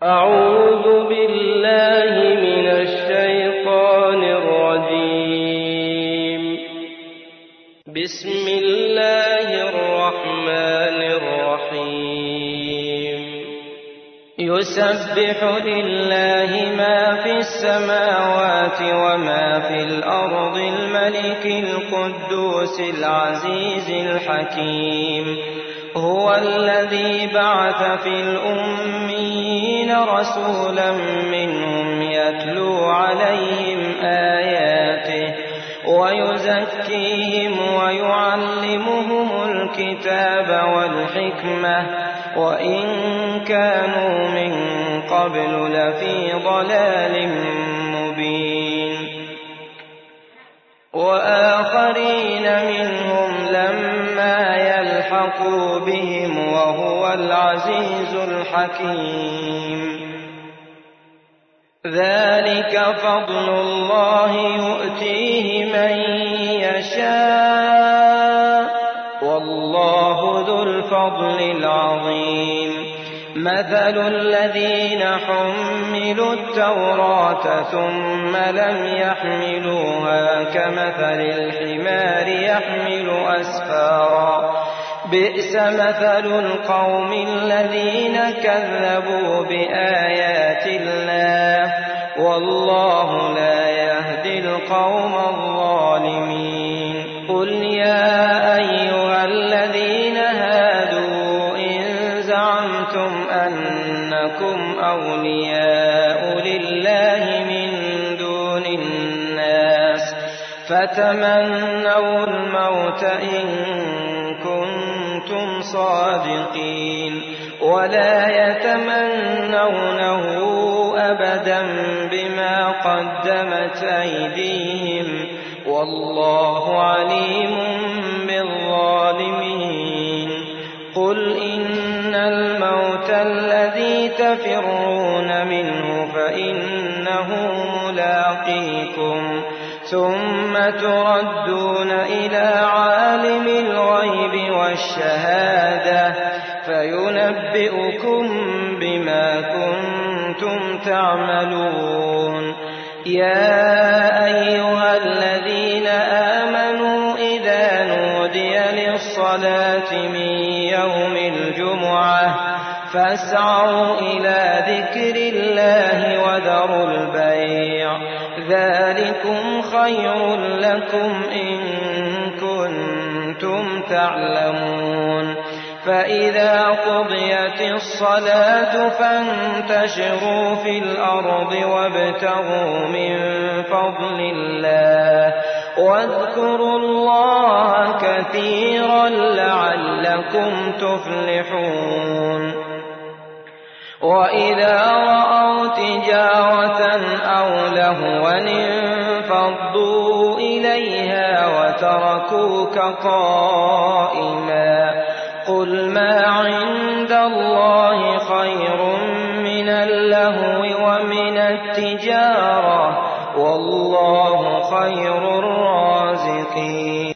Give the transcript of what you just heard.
أعوذ بالله من الشيطان الرجيم. بسم الله الرحمن الرحيم. يسبح لله ما في السماوات وما في الأرض الملك القدوس العزيز الحكيم. هو الذي بعث في الأميين رسولا منهم يتلو عليهم آياته ويزكيهم ويعلمهم الكتاب والحكمة وإن كانوا من قبل لفي ضلال مبين. وآخرين منهم لما يلحقوا بهم وهو العزيز الحكيم. ذلك فضل الله يؤتيه من يشاء والله ذو الفضل العظيم. مثل الذين حملوا التوراة ثم لم يحملوها كمثل الحمار يحمل أسفارا. بئس مثل القوم الذين كذبوا بآيات الله والله لا يهدي القوم الظالمين. قل يا أيها الذين هادوا إن زعمتم أنكم أولياء لله من دون الناس فتمنوا الموت إن كنتم صادقين ولا يتمنونه أبدا بما قدمت أيديهم والله عليم بالظالمين. قل إن الموت الذي تفرون منه فإنه ملاقيكم ثم تردون إلى عالم الغيب والشهادة فينبئكم بما كنتم تعملون. يا أيها الذين آمنوا إذا نودي للصلاة من يوم الجمعة فاسعوا إلى ذكر الله وذروا البيع ذلكم خير لكم إن كنتم تعلمون. فإذا قضيت الصلاة فانتشروا في الأرض وابتغوا من فضل الله واذكروا الله كثيرا لعلكم تفلحون. وإذا رأوا تجارة أو لهوا انفضوا إليها وتركوك قائما. قل ما عند الله خير من اللهو ومن التجارة والله خير الرازقين.